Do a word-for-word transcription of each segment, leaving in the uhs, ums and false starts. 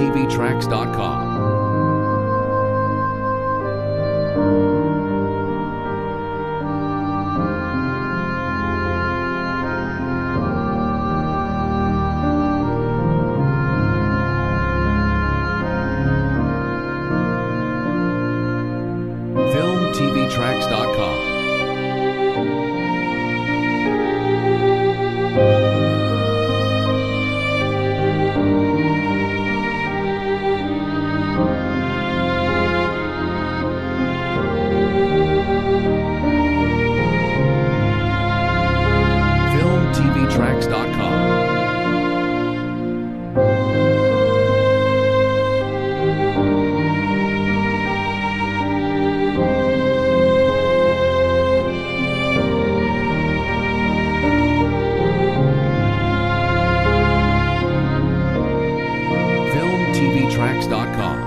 T V Tracks dot com. Film T V Tracks dot com. Film T V Tracks dot com. Film T V Tracks dot com.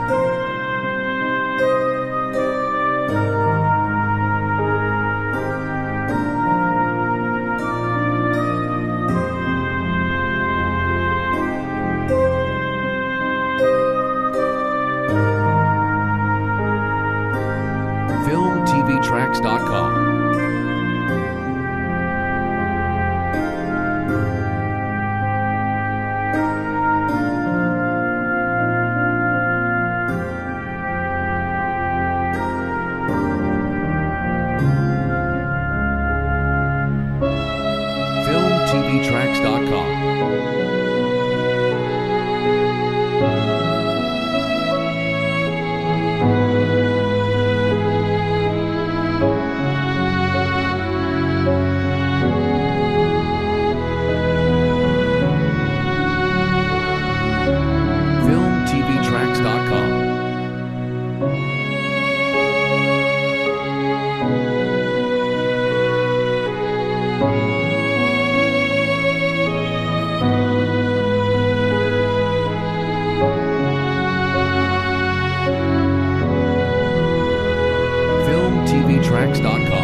Film T V Tracks dot com. Film T V Tracks dot com. Film T V Tracks dot com. Film T V Tracks dot com.